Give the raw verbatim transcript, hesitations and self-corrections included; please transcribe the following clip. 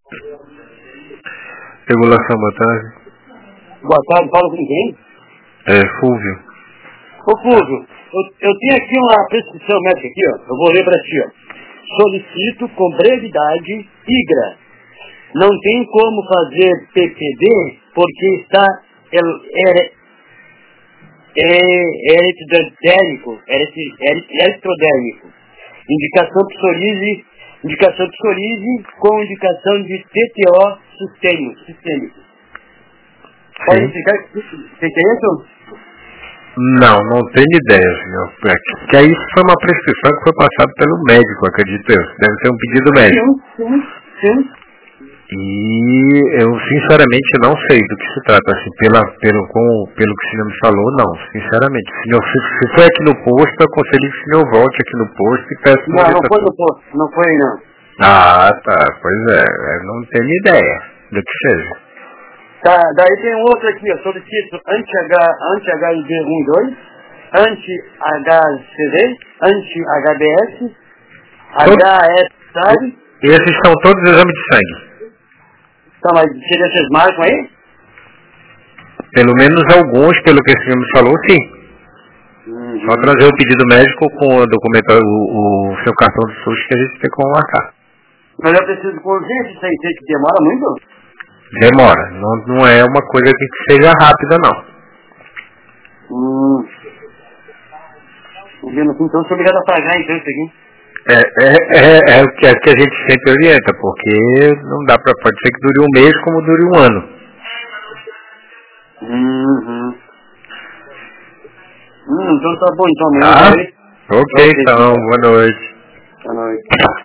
Regulação, boa tarde. Boa tarde, fala com quem? É, Fúvio. Ô Fúvio, eu, eu tenho aqui uma prescrição médica aqui, ó. Eu vou ler pra ti, ó. Solicito com brevidade IGRA. Não tem como fazer P P D porque está é, é, eritrodérmico, eritrodérmico. Indicação psoríase, indicação psoríase com indicação de T T O sistêmico. sistêmico. Pode explicar o que é isso? Não, não tenho ideia, senhor. Que aí isso foi uma prescrição que foi passada pelo médico, acredito eu. Deve ser um pedido médico. Sim, sim, sim. E eu sinceramente não sei do que se trata, assim, pela, pelo, com, pelo que o senhor me falou, não, sinceramente. Se, senhor, se, se foi aqui no posto, eu aconselho que o senhor volte aqui no posto e peça uma Não, não foi no posto, não foi não. Ah, tá, pois é, eu não tenho ideia do que seja. Tá, daí tem um outro aqui, eu solicito anti-H I V um e dois, anti-H C V, anti-H B S, H S, sabe? Esses são todos exames de sangue. Tá, mas seria vocês marcam aí? Pelo menos alguns, pelo que o senhor me falou, sim. Uhum. Só trazer o pedido médico com o documento, o, o seu cartão de SUS que a gente tem como marcar. Mas eu preciso com urgência, isso aí que demora muito? Demora, não, não é uma coisa que seja rápida, não. Hum. Então sou obrigado a pagar então isso aqui. É, é, é, é, o que, é que a gente sempre orienta, porque não dá pra, pode ser que dure um mês como dure um ano. Uhum. Hum, então tá bom, então mesmo. Tá? Ok, então, boa noite. Boa noite.